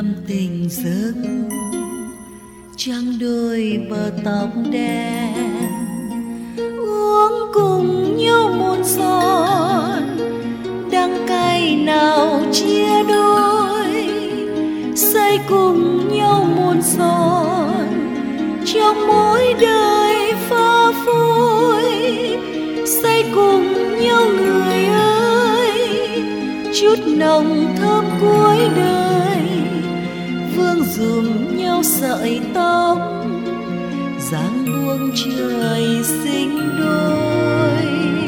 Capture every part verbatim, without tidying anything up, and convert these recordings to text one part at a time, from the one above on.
năm tình dâng, trăng đôi bờ tóc đen, uống cùng nhau một giọt đắng cay nào chia đôi, say cùng nhau một giọt trong mỗi đời pha phối, say cùng nhau người ơi, chút nồng thơm cuối đời, vương dùm nhau sợi tóc, dáng buông trời sinh đôi.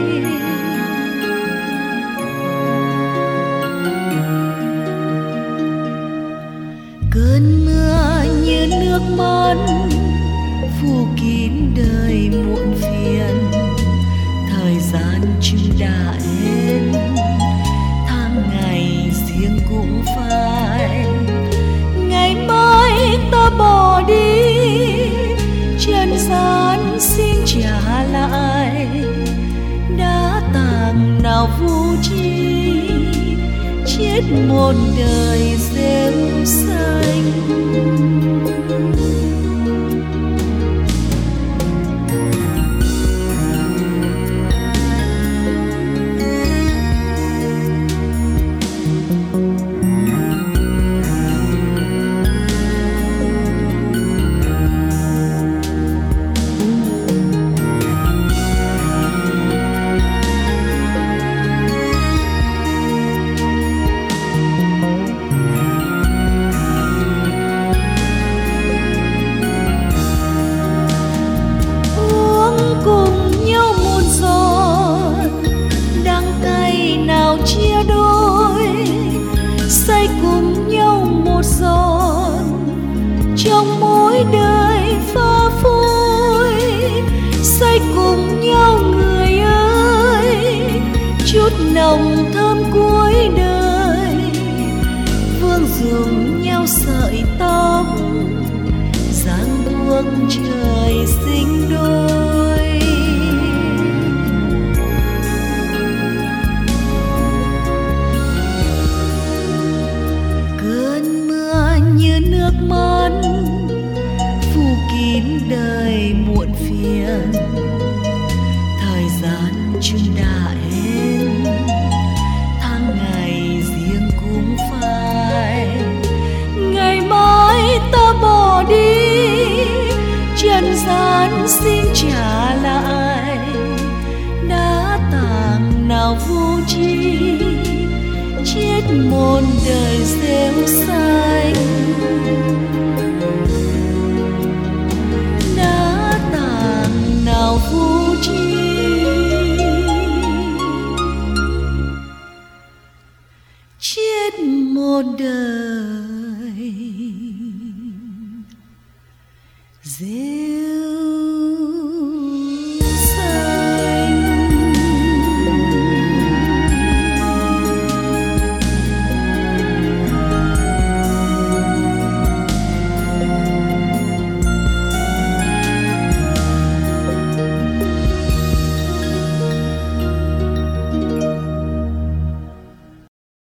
Cơn mưa như nước mắt phủ kín đời muộn phiền, thời gian chừng đã hết, tháng ngày riêng cũng phai, ngày mai ta bỏ đi, trần gian xin trả lại, đã tàng nào vô tri, chết một đời rêu xanh. Chia đôi, say cùng nhau một giọt trong mỗi đời pha phối, say cùng nhau người ơi, chút nồng thơm cuối đời, vương dùm nhau sợi tóc, dáng buông trời sinh đôi. Nước mắt phủ kín đời muộn phiền, thời gian chừng đã hết, tháng ngày riêng cũng phai, ngày mai ta bỏ đi, trần gian xin trả lại, đã tàng nào vô tri, chết một đời rêu xanh. Đã tàng nào vô tri, chết một đời rêu